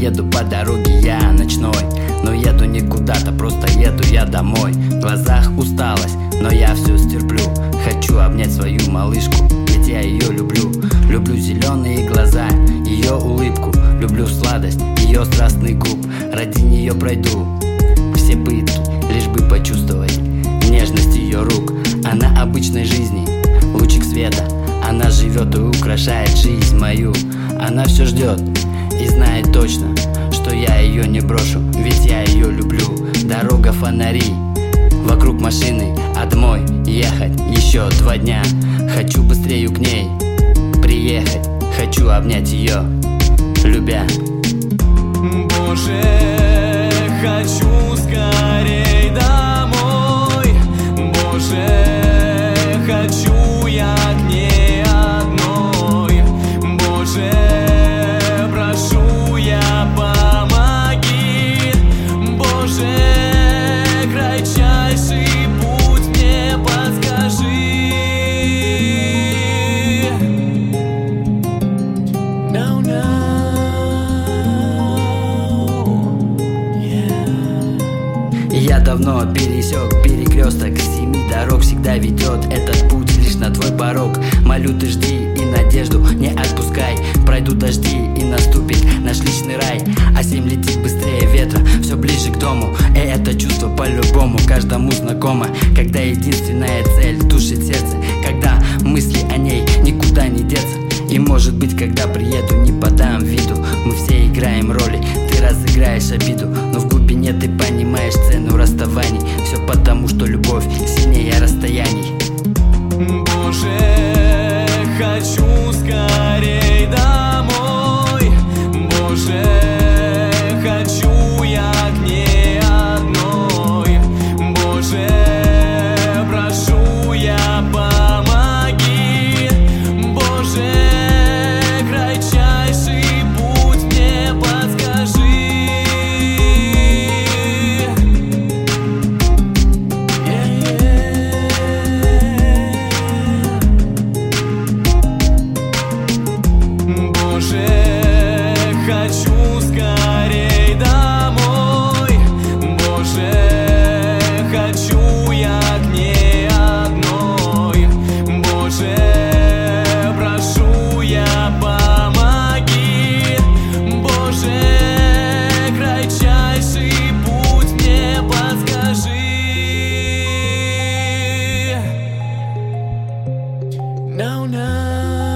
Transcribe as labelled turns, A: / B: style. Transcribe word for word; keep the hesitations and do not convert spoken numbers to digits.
A: еду по дороге я ночной, но еду не куда-то, просто еду я домой. В глазах усталость, но я все стерплю. Хочу обнять свою малышку, ведь я ее люблю. Люблю зеленые глаза, ее улыбку. Люблю сладость, ее страстный губ. Ради нее пройду все пытки, лишь бы почувствовать нежность ее рук. Она обычной жизни, лучик света. Она живет и украшает жизнь мою. Она все ждет и знает точно, что я ее не брошу, ведь я ее люблю. Дорога фонари, вокруг машины, а домой ехать еще два дня. Хочу быстрее к ней приехать, хочу обнять ее, любя.
B: Боже, хочу скорей домой. Боже, хочу я к ней одной. Боже, прошу я, помоги. Боже, кратчайший путь мне подскажи. No, no.
A: Я давно пересек перекресток семи дорог, всегда ведет этот путь лишь на твой порог. Молю, ты жди и надежду не отпускай. Пройдут дожди и наступит наш личный рай. А семь летит быстрее ветра, все ближе к дому. И это чувство по-любому каждому знакомо. Когда единственная цель душит сердце, когда мысли о ней никуда не деться. И может быть, когда приеду, не подам виду. Мы все играем роли, ты разыграешь обиду, но в глубине ты понимаешь цену расставаний. Все потому, что любовь сильнее расстояний.
B: Боже, хочу скорей домой. Боже, хочу я к ней одной. Боже, прошу я, помоги. Боже, кратчайший путь мне подскажи. Боже, хочу скорей домой. Боже, хочу я к ней одной. Боже, прошу я, помоги. Боже, кратчайший путь мне подскажи. No, no.